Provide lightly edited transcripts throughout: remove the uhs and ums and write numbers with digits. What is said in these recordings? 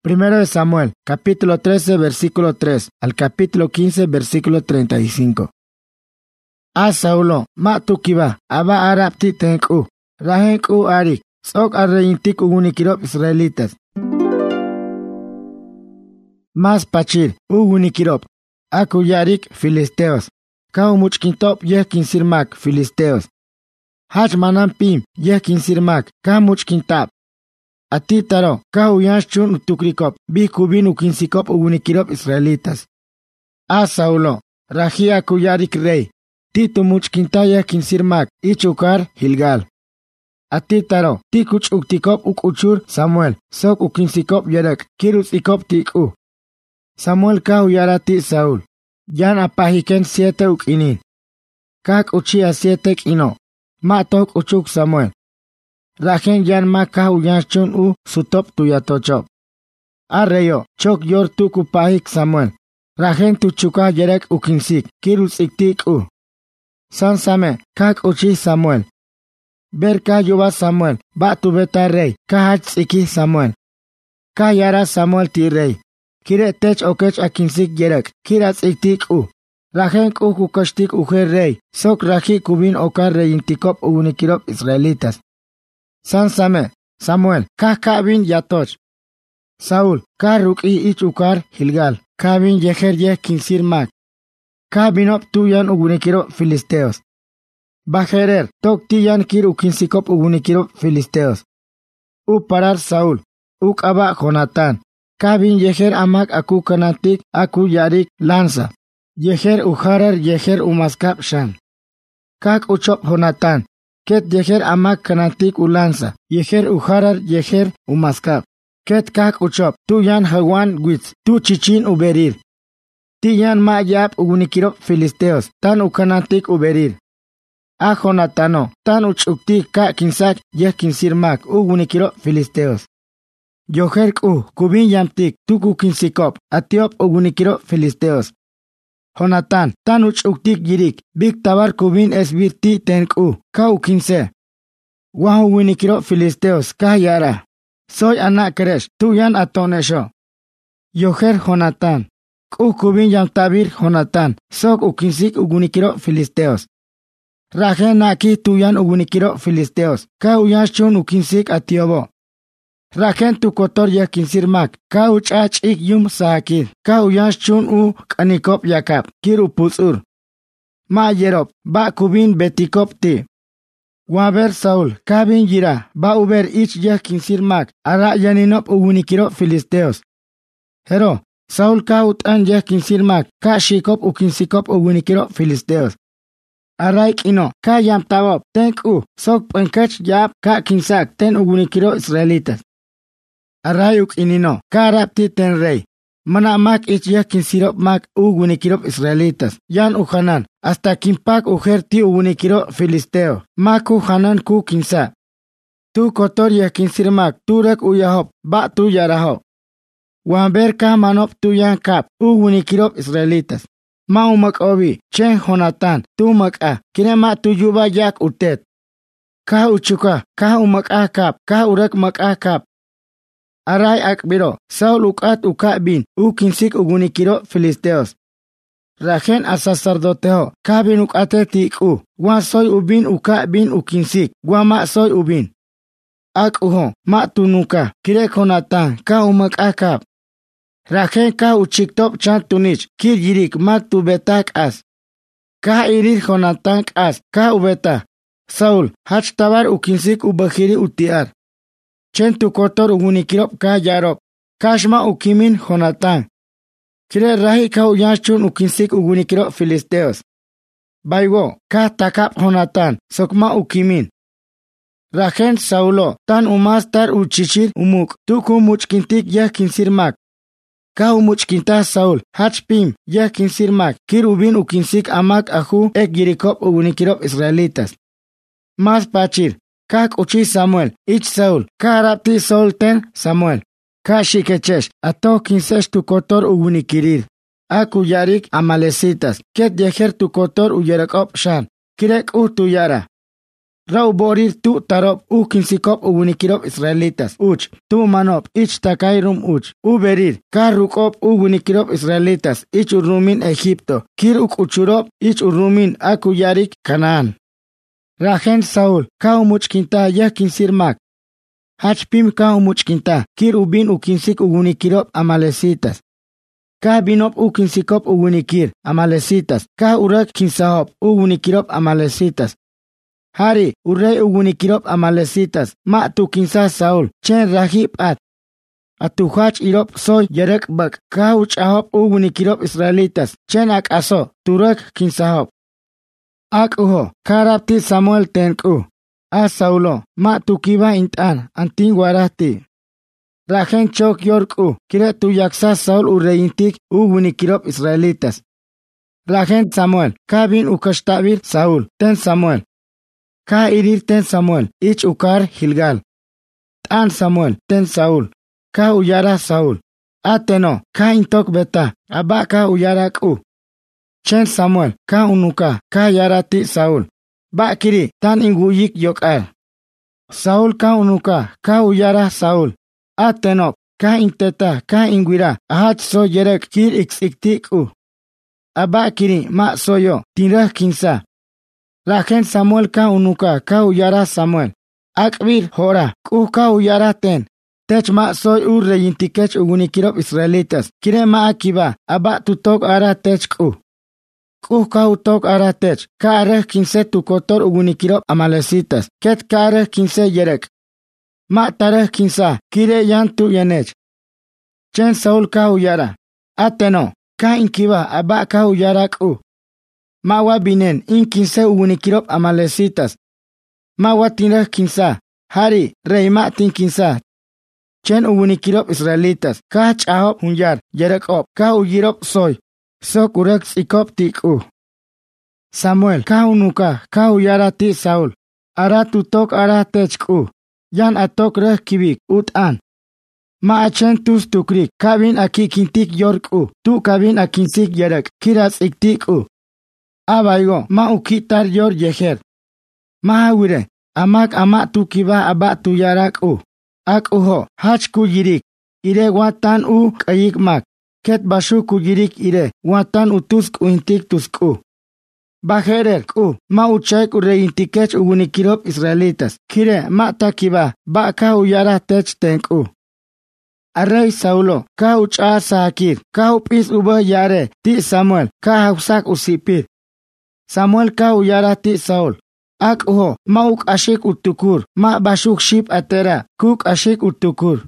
Primero de Samuel, capítulo 13, versículo 3, al capítulo 15, versículo 35. A Saulo, ma tukiba, aba arapti tenku, rahenku arik, sok arreintik ugunikirop israelitas. Mas pachir, ugunikirop, akuyarik filisteos, kau muchkintop yehkin sirmak filisteos. Hach manan pim, yehkin sirmak, ka muchkintap. Ati taro, ka uyanshchun utukrikop, bihkubin ukinsikop ugunikirop israelitas. A Saulo, rahia kuyarik rey, titu muchkintaya kinsirmak, ichukar Gilgal. Ati taro, tikuch uktikop ukuchur Samuel, sok ukinsikop yarak, kirus ikop tiku. Samuel ka uyarati Saul, yan apahiken 7 ukinin. Kak uchia 7 kino, ma tok uchuk Samuel. Rajen yan ma ka uyanshchun u sutop tuyatochop. Arreyo, chok yor tuku pahik Samuel. Rajen tuchuka yerek ukinsik, kirus iktik u. Sansame, kak uchi Samuel. Ber ka yuba Samuel, ba tu beta rey, ka hach iki Samuel. Ka yara Samuel ti rey. Kire tech okech akinsik yerek, kiras iktik u. Rajen ku kukashtik ujer rey, sok raji kubin okar reyintikop ugunikirop israelitas. Sansame, Samuel, ka kabin yatoch. Saul, ka ruki ich ukar Gilgal, kabin yeher yeh kinsirmak. Kabinop tuyan ugunikirop filisteos. Bajerer, tok tiyan kir ukinsikop ugunikirop filisteos. U parar Saul, uk aba Jonatán. Kabin yeher amak aku kanatik aku yarik lanza. Yeher uharar yeher umaskap shan. Kak uchop Jonatán. Ket yeher amak kanatik ulanza. Yeher uharar yeher umaskap. Ket kak uchop. Tu yan hawan witz. Tu chichin uberir. Ti yan ma yap ugunikirop filisteos. Tan ukanatik uberir. A Jonatano. Tan uchuktik ka kinsak yeh kinsirmak ugunikirop filisteos. Yoherk kubin yamtik tuku kinsikop, atiop ugunikiro filisteos. Jonatán, tan uchuktik yirik, big tabar kubin esbirti tenk ka ukinse. Wahu ugunikiro filisteos, ka yara. Soy anakeresh, tuyan atonesho. Yoher Jonatán, kubin yamtabir Jonatán, sok ukinsik ugunikiro filisteos. Rajen aki tuyan ugunikiro filisteos, ka uyanshchun ukinsik atiobo. Rajen tu kotor ya kinsirmak, ka uchach ik yum sakir, ka uyanshchun u kanikop yakap, kiru pusur. Ma yerop, ba kubin betikop ti. Waber Saul, kabin yira, ba uber ich ya kinsirmak, ara yaninop ugunikiro filisteos. Hero, Saul ka utan ya kinsirmak, ka shikop ukinsikop ugunikiro filisteos. Araik ino, ka yamtabop, tenk sok penkach yap ka kinsak ten ugunikiro israelitas. Arayuk inino, karapti ten rey. Mana mak ich ya kinsirop mak ugunikirop israelitas. Yan uhanan, hasta kimpak ujerti ugunikiro filisteo. Mak uhanan ku kinsa. Tu kotor ya kinsirmak, turek uyahop, ba tu yarahop. Wamber ka manop tu yan kap, ugunikirop israelitas. Ma umak obi, chen Jonatán, tu mak kirema tu yuba yak utet. Ka uchuka, ka umak kap, ka urek mak kap. Aray akbiro, Saul ukat ukabin, ukinsik ugunikiro filisteos. Rajen a sacerdoteo, kabin ukate tiku, wa soy ubin ukabin ukinsik, wa ma soy ubin. Ak uho, ma tunuka, kire Jonatán, ka umak akap. Rajen ka uchiktop chan tunich, kir yirik mak tu betak as. Ka irir Jonatán as, ka ubeta. Saul, hach tabar ukinsik ubahiri utiar. Chen tu kotor ugunikirop ka yarop. Kashma ukimin Jonatán. Kire rahi ka uyanshchun ukinsik ugunikirop filisteos. Baygo, ka takap Jonatán, sokma ukimin. Rajen Saulo, tan umastar uchichir umuk, tuku muchkintik yah kinsirmak. Ka umuchkinta Saul, hachpim, yah kinsirmak, kir ubin ukinsik amak ahu ek yirikop ugunikirop israelitas. Mas pachir. Kak uchi Samuel, ich Saul, ka rapti Saul ten Samuel. Ka shikechesh, ato kinsesh tu kotor ugunikirir. Aku yarik amalecitas, ket yeher tu kotor uyerakop shan, kirek tu yara. Rau borir tu tarop kinsikop ugunikirop Israelitas. Uch, tu manop, ich takairum uch. Berir, karukop ugunikirop Israelitas. Ich urumin Egipto. Kir uchurop, ich urumin akuyarik Canaan. Rajen Saul, ka umuchkinta ya kinsirmak. Hachpim ka umuchkinta, kir ubin ukinsik ugunikirop Amalecitas. Ka binop ukinsikop ugunikir Amalecitas. Ka urak kinsahop ugunikirop Amalecitas. Hari, urrey ugunikirop Amalecitas. Ma tu kinsa Saul, chen rahib at. Atuhach irop soy yerek bak. Ka uchahop ugunikirop Israelitas. Chen ak aso, turak kinsahop. Ak uho, karapti Samuel tenku. A Saulo, ma tu kiba intan, antinguarati. Rajen chok yorku, kire tu yaksa Saul urreyintik ugunikirop Israelitas. Rajen Samuel, ka bin ukashtabir Saul, ten Samuel. Ka irir ten Samuel, ich ukar Gilgal. Tan Samuel, ten Saul. Ka uyara Saul. Ateno, ka intok beta, aba ka uyara ku. Chen Samuel, ka unuka, ka yarati Saul. Ba kiri, tan inguyik yokar. Saul ka unuka, ka uyara Saul. Ateno, ka inteta, ka inguira, ahach so yerek kir iktik u. Aba kiri, ma soyo, tinrah kinsa. Rajen Samuel ka unuka, ka uyara Samuel. Akbir hora, ku ka uyara ten. Tech ma soy reyintikech ugunikirop Israelitas. Kire ma akiba, aba tutok ara tech ku. Ku ka utok ara tech. Ka areh kinse tukotor ugunikirop Amalecitas. Ket ka areh kinse yerek. Ma tareh kinsa, kire yan tu yenech. Chen Saul ka uyara. Ateno, ka inkiba, aba ka uyara ku. Ma wa binen, in kinse ugunikirop Amalecitas. Ma wa tinreh kinsa. Hari, rey ma tin kinsa. Chen ugunikirop Israelitas. Ka chahop hunyar, yerekop. Ka uyirop soy. Sok urek sikop tiku. Samuel, ka unuka, ka uyara ti Saul. Ara tutok ara techku. Yan atok reh kibik, utan. Ma achen tus tukrik, kabin akikintik yorku. Tu kabin akinsik yerek, kiras iktiku. Abaigo, ma ukitar yor yeher. Ma hawire, amak amak tu kiba abak tu yarak u. Ak uho, hach ku yirik. Ire watan u kayik mak. Ket bashu ku yirik ire, watan utusk uintik tusku. Bajerer ku, ma uchek reintikech ugunikirop Israelitas. Kire, ma takiba, ba ka uyara tech tenku. Arrey Saulo, ka ucha sakir, ka upis uba yare, ti Samuel, ka hausak usipir. Samuel ka uyara ti Saul. Ak uho, ma uk ashik utukur, ma bashuk ship atera, kuk ashik utukur.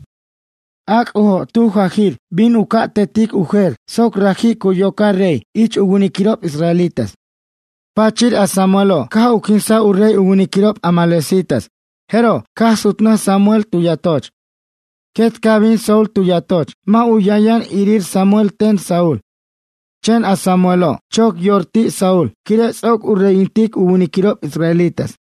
Ak uho, tu hajir, bin uka tetik ujer, sok raji kuyoka rey, ich ugunikirop Israelitas. Pachir a Samuelo, ka ukinsa urrey ugunikirop Amalecitas. Hero, ka sutna Samuel tuyatoch. Ket kabin Saul tuyatoch, ma uyayan irir Samuel ten Saul. Chen a Samuelo, chok yorti Saul, kire sok urreyintik ugunikirop Israelitas.